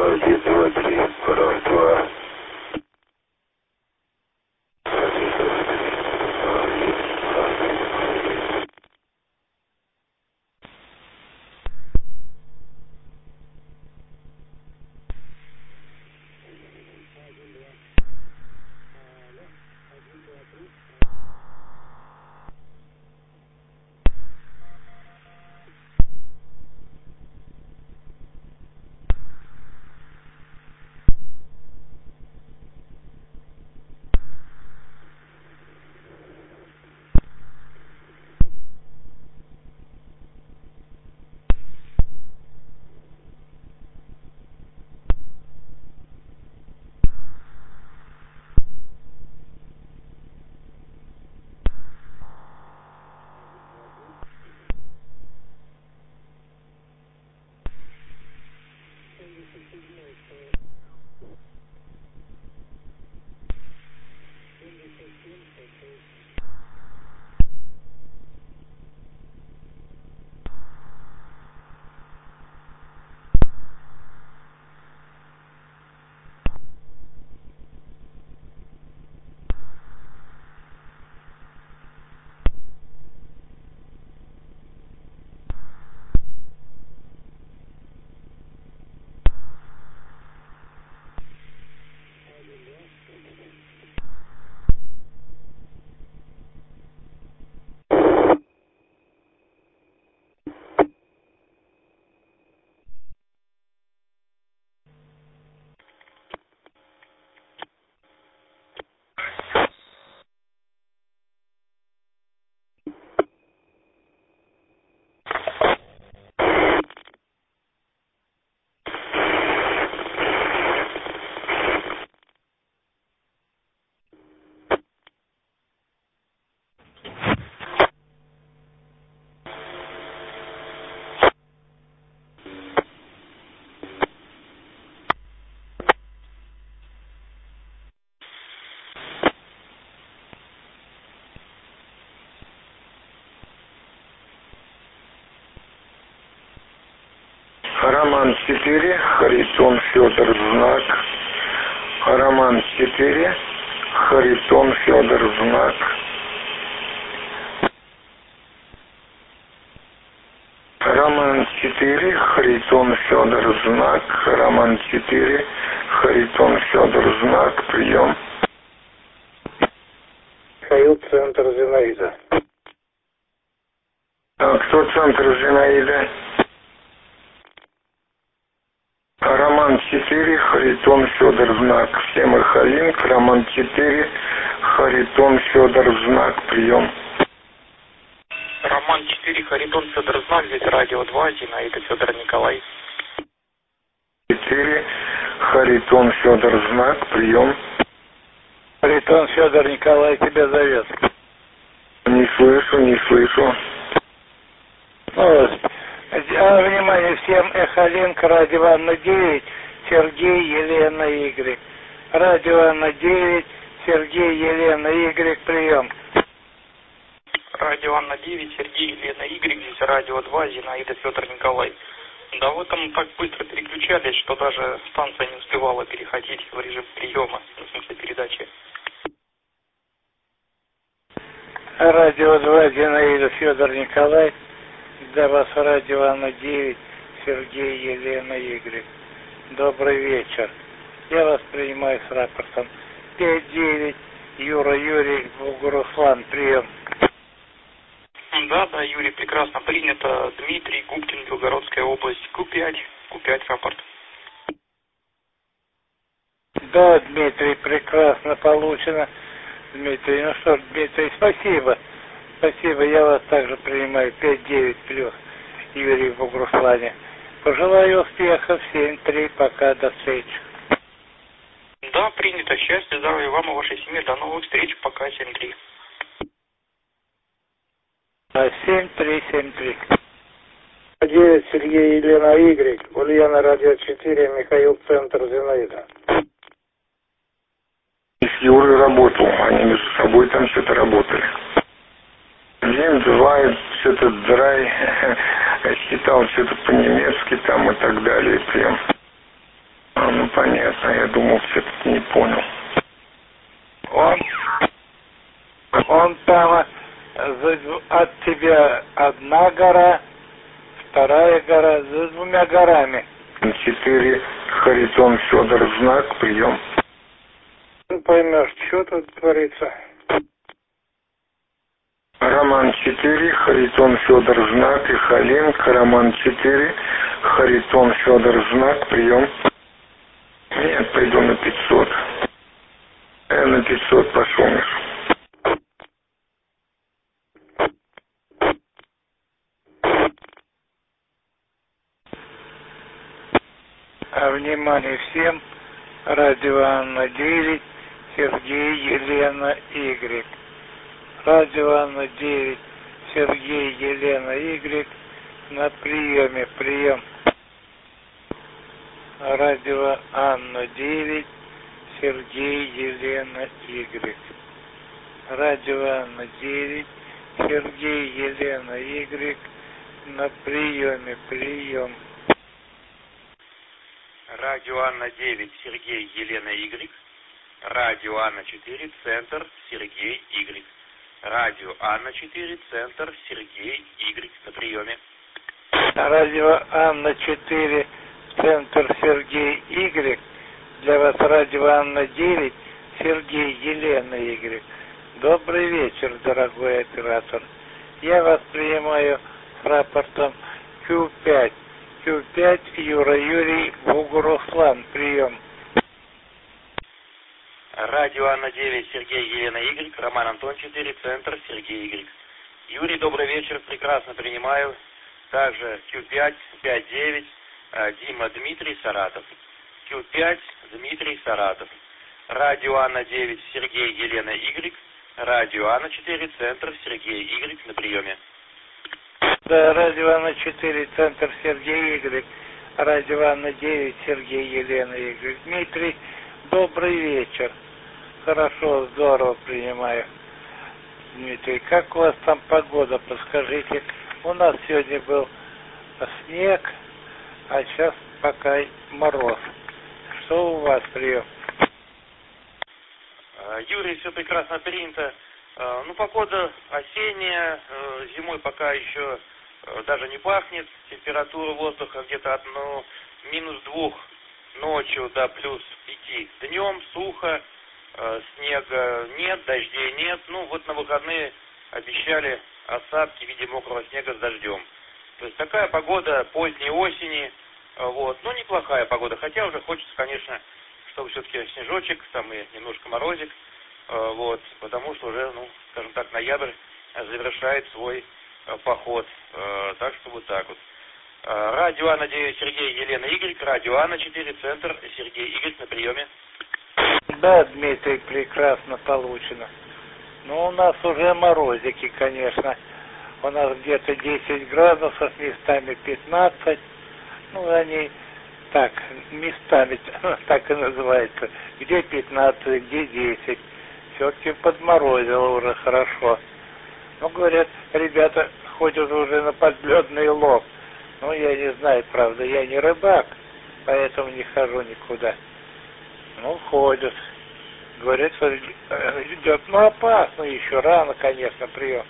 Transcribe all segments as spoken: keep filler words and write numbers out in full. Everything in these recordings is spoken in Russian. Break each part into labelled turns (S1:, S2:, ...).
S1: один, два, три, два, два. Роман четыре, Харитон Федор знак. Роман четыре, Харитон Федор знак. Роман четыре, Харитон Федор знак. Роман четыре, Харитон Федор знак. Прием.
S2: Михаил, центр Зинаида.
S1: А кто центр Зинаида? Роман четыре, Харитон Федор знак. Всем Ихалинк, Роман четыре, Харитон Федор знак. Прием.
S3: Роман четыре, Харитон Федор знак. Здесь радио два, Зинаида Федор Николай.
S1: четыре, Харитон Федор знак. Прием.
S2: Харитон Федор Николай тебя зовет.
S1: Не слышу, не слышу.
S2: Вот. А, внимание всем, Эхолинк, радио Анна девять, Сергей, Елена, Y. Радио Анна девять, Сергей, Елена, Y, прием.
S3: Радио Анна девять, Сергей, Елена, Y, здесь радио два, Зинаида Федор Николай. Да вы там так быстро переключались, что даже станция не успевала переходить в режим приема, в смысле передачи.
S2: Радио два, Зинаида Федор Николай. Для вас радио Анна девять, Сергей, Елена, Y. Добрый вечер. Я вас принимаю с рапортом. пять девять, Юра, Юрий, Бугуруслан, прием.
S3: Да, да, Юрий, прекрасно принято. Дмитрий, Губкин, Белгородская область. Ку пять, Ку пять, рапорт.
S2: Да, Дмитрий, прекрасно получено. Дмитрий, ну что ж, Дмитрий, спасибо. Спасибо, я вас также принимаю. пять девять плюс, Юрий в Бугуруслане. Пожелаю успехов. семь три, пока, до встречи.
S3: Да, принято. Счастья, здоровья вам и вашей семье. До новых встреч. Пока, семь три.
S2: семь три, семь три.
S4: девять, Сергей, Елена, Y. Ульяна, радио четыре, Михаил, центр Зинаида.
S1: С Юрой работал, они между собой там что-то работали. День, два, что-то драй, считал что-то по-немецки там и так далее. Прям А я думал, все-таки не понял.
S2: Он, он там от тебя одна гора, вторая гора, за двумя горами.
S1: четыре. Харитон Федор, знак, прием.
S4: Ты поймешь, что тут творится.
S1: Роман четыре, Харитон Федор, знак, и Халинка, Роман четыре, Харитон Федор, знак, прием. Нет, приду на пятьсот. Я на пятьсот пошел, Миша.
S2: А внимание всем, радио Анна девять, Сергей, Елена, Y. Радио Анна девять, Сергей, Елена, Y. На приеме, прием. Радио Анна девять, Сергей, Елена, Y. Радио Анна девять, Сергей, Елена, Y. На приеме, прием.
S5: Радио Анна девять, Сергей, Елена, Y. Радио Анна четыре, Центр, Сергей, Y. Радио Анна четыре, Центр, Сергей, Y. На приеме.
S2: Радио Анна четыре, Центр, Сергей, Y. Для вас радио Анна девять, Сергей, Елена, Y. Добрый вечер, дорогой оператор. Я вас принимаю с рапортом Q пять. Q пять, Юра Юрий, Бугу Руслан, прием.
S5: Радио Анна девять, Сергей, Елена, Y. Роман Антон четыре, Центр, Сергей, Y. Юрий, добрый вечер, прекрасно принимаю. Также Q пять, пять девять, Дима, Дмитрий, Саратов. Q пять, Дмитрий, Саратов. Радио Анна девять, Сергей, Елена, Y. Радио Анна четыре, Центр, Сергей, Y. На приеме.
S2: Да, радио Анна четыре, Центр, Сергей, Y. Радио Анна девять, Сергей, Елена, Y. Дмитрий, добрый вечер. Хорошо, здорово принимаю. Дмитрий, как у вас там погода, подскажите? У нас сегодня был снег, а сейчас пока мороз. Что у вас, прием?
S5: Юрий, все прекрасно принято. Ну, погода осенняя, зимой пока еще даже не пахнет. Температура воздуха где-то от ну, минус двух ночью до плюс пяти днем, сухо, снега нет, дождей нет. Ну, вот на выходные обещали осадки в виде мокрого снега с дождем. То есть такая погода поздней осени, вот, ну, неплохая погода. Хотя уже хочется, конечно, чтобы все-таки снежочек, там и немножко морозик, вот, потому что уже, ну, скажем так, ноябрь завершает свой поход. Так что вот так вот. Радио Анна девять, Сергей, Елена, Y. Радио Анна четыре, Центр, Сергей, Y. На приеме.
S2: Да, Дмитрий, прекрасно получено. Ну, у нас уже морозики, конечно. У нас где-то десять градусов, местами пятнадцать. Ну, они так, местами так и называется. Где пятнадцать, где десять. Все-таки подморозило уже хорошо. Ну, говорят, ребята ходят уже на подледный лов. Ну, я не знаю, правда, я не рыбак, поэтому не хожу никуда. Ну, ходят. Говорят, что идет, ну, опасно еще, рано, конечно, прием.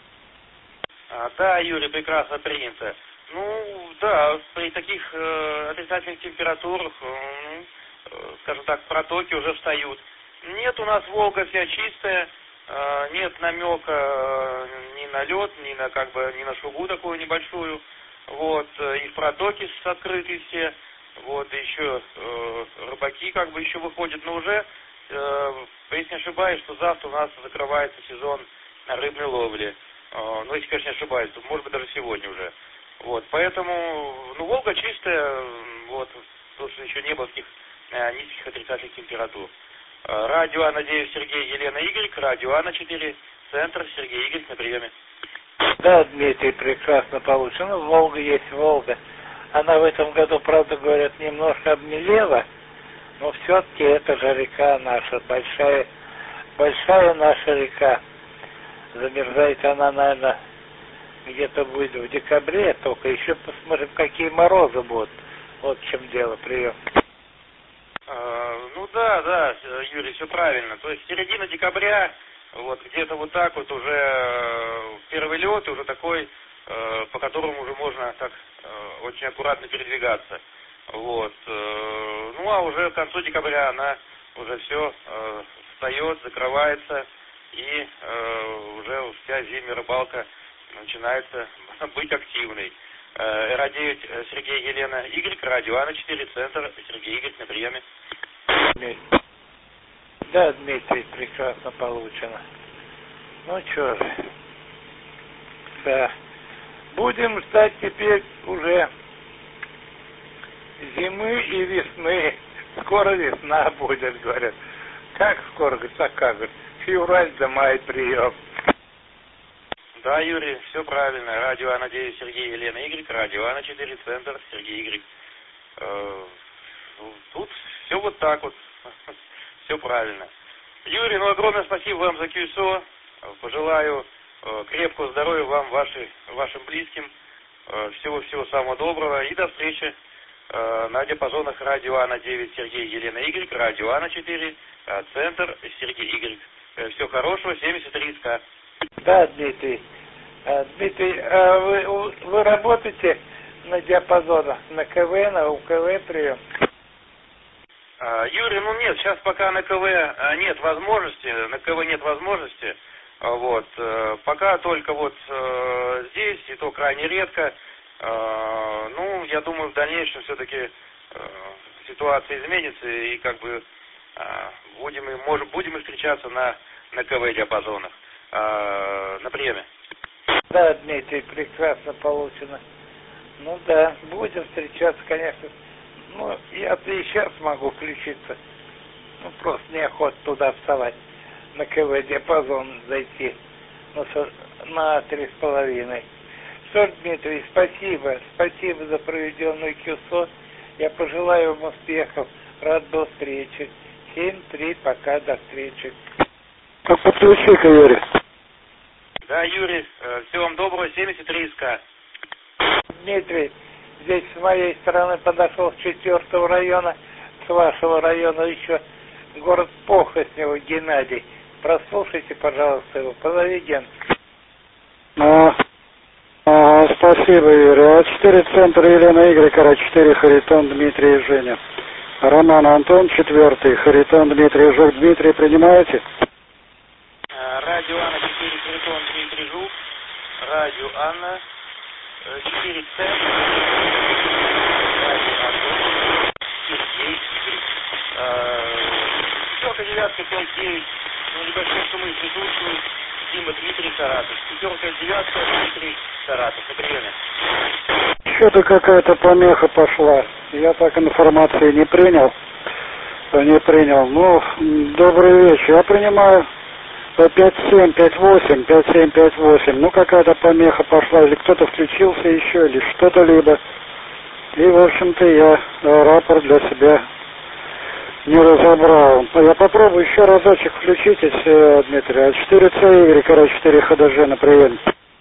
S5: А, да, Юрий, прекрасно принято. Ну, да, при таких э, отрицательных температурах, э, э, скажем так, протоки уже встают. Нет, у нас Волга вся чистая, э, нет намека э, ни на лед, ни на как бы ни на шугу такую небольшую. Вот, э, и протоки открыты все. Вот, еще э, рыбаки как бы еще выходят, но уже, э, если не ошибаюсь, что завтра у нас закрывается сезон рыбной ловли. Э, ну, если, конечно, не ошибаюсь, то, может быть, даже сегодня уже. Вот, поэтому, ну, Волга чистая, вот, потому что еще не было таких э, низких отрицательных температур. Э, радио Анна девять, Сергей, Елена, Y. Радио Анна четыре, Центр, Сергей, Y. На приеме.
S2: Да, Дмитрий, прекрасно получено. Волга есть Волга. Она в этом году, правда, говорят, немножко обмелела, но все-таки это же река наша, большая, большая наша река. Замерзает она, наверное, где-то будет в декабре, только еще посмотрим, какие морозы будут. Вот в чем дело, прием.
S5: да, да, Юрий, все правильно. То есть середина декабря, вот где-то вот так вот уже первый лед, уже такой, по которому уже можно так очень аккуратно передвигаться. Вот. Ну а уже к концу декабря она уже все встает, закрывается, и уже вся зимняя рыбалка начинается быть активной. Эр девять Сергей Елена Игорь, радио Анна четыре, центр, Сергей Игорь на приеме.
S2: Да, Дмитрий, прекрасно получено. Ну что же, да, будем ждать теперь уже зимы и весны. Скоро весна будет, говорят. Как скоро? Говорит, так как? Говорит, февраль до мая прием.
S5: Да, Юрий, все правильно. Радио Анна девять Сергей Елена Игорь, радио Анна четыре, центр, Сергей Игорь. Э, тут все вот так вот. Все правильно. Юрий, ну огромное спасибо вам за КЮСО. Пожелаю э, крепкого здоровья вам, ваши, вашим близким. Э, всего-всего самого доброго. И до встречи э, на диапазонах радио Анна девять Сергей Елена Игорь, радио Анна четыре, э, центр, Сергей Игорь. Э, всего хорошего, семьдесят три СК.
S2: Да, Дмитрий. А, Дмитрий, а вы, вы работаете на диапазонах, на КВ, на УКВ прием?
S5: А, Юрий, ну нет, сейчас пока на КВ нет возможности, на КВ нет возможности, вот, пока только вот здесь, и то крайне редко, ну, я думаю, в дальнейшем все-таки ситуация изменится, и как бы будем, может, будем встречаться на, на КВ-диапазонах. На приеме.
S2: Да, Дмитрий, прекрасно получено. Ну да, будем встречаться, конечно. Ну, я-то и сейчас могу включиться. Ну, просто неохота туда вставать. На КВ-диапазон зайти. На, на три с половиной. Что ж, Дмитрий, спасибо. Спасибо за проведенную КЮСО. Я пожелаю вам успехов. Рад был встрече. семь три, пока, до встречи.
S4: Как подключи-ка, Юрий.
S5: Да, Юрий, всего вам доброго, семьдесят три СК.
S2: Дмитрий, здесь с моей стороны подошел с четвертого района, с вашего района еще город Похоснево, Геннадий. Прослушайте, пожалуйста, его. Позови Ген.
S4: А, а, спасибо, Юрий. А четыре центр Елена Игорь, а четыре Харитон, Дмитрий и Женя. Роман Антон, четвертый, Харитон, Дмитрий, Жук. Дмитрий, принимаете?
S5: Радио Анна четыре, Харитон, Дмитрий Жук. Радио Анна четыре, центр. Радио Антон, Сергей Игорь. Пятерка, девятка, пять, девять. На небольшом шумы присутствует Дима, Дмитрий, Саратов. Пятерка, девятка, Дмитрий, Саратов. На приеме.
S4: Что-то какая-то помеха пошла. Я так информации не принял. Не принял. Ну, добрый вечер. Я принимаю пять семь пять восемь, пять семь пять восемь. Ну, какая-то помеха пошла. Или кто-то включился еще, или что-то либо. И, в общем-то, я рапорт для себя не разобрал. Я попробую еще разочек включитесь, Дмитрий. А четыре С Y, четыре ХДЖ на прием.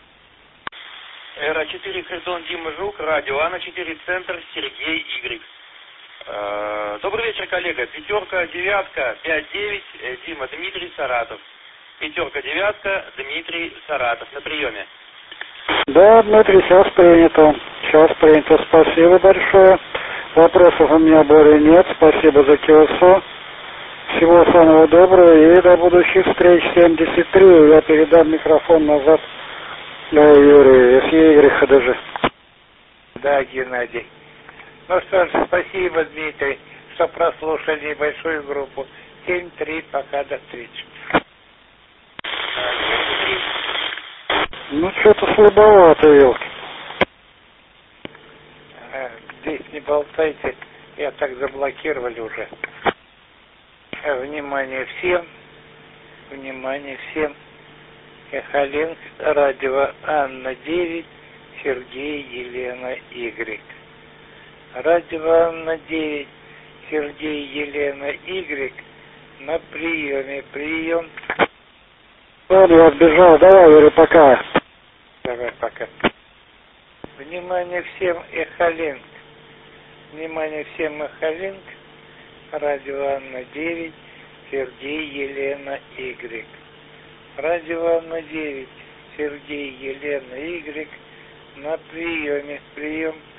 S5: Эр четыре, Харитон, Дима Жук, радио Анна четыре, центр, Сергей Игорь. Э, добрый вечер, коллега. Пятерка, девятка, пять, девять, Дима, Дмитрий, Саратов. Пятерка, девятка, Дмитрий, Саратов. На приеме.
S4: Да, Дмитрий, сейчас принято. Сейчас принято. Спасибо большое. Вопросов у меня более нет. Спасибо за КЮСО. Всего самого доброго и до будущих встреч. семьдесят три. Я передам микрофон назад Юрию. Эс Е Y ХДЖ.
S2: Да, Геннадий. Ну что ж, спасибо, Дмитрий, что прослушали небольшую группу. семь три, пока, до встречи.
S4: Ну, что-то слабовато, елки.
S2: Здесь не болтайте, я так заблокировали уже. Внимание всем, внимание всем. Эхолинк, радио Анна девять, Сергей Елена Y. Радио Анна девять, Сергей Елена Y на приеме. Прием.
S4: Ладно, я отбежал. Давай, Юрий, пока.
S2: Давай, пока. Внимание всем, Эхолинк. Внимание всем, Эхолинк. Радио Анна девять, Сергей, Елена, Y. Радио Анна девять, Сергей, Елена, Y. На приеме. Прием.